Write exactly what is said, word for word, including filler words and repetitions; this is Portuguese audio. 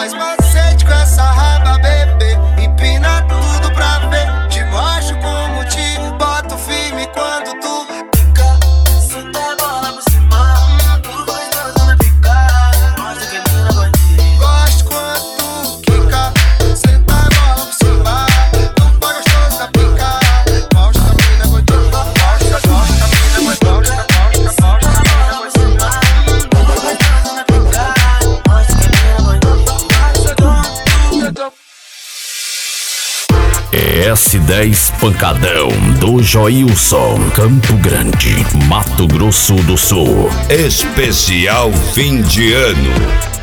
Faz macete com essa raba, bebê. Empina tudo pra ver. Te mostro como te boto firme quando tu fica. Senta a bola por cima. Tu gostosa na pica. Mostra que a mina bandida. Gosto quando tu quica. Senta a bola por cima. Tu tá gostosa na pica. Mostra a mina bandida. Mostra, mostra a mina bandida. Mostra, mostra, mostra a mina bandida. Tu gostosa na pica. Mostra que a mina bandida. E S dez Pancadão do Joilson, Campo Grande, Mato Grosso do Sul. Especial fim de ano.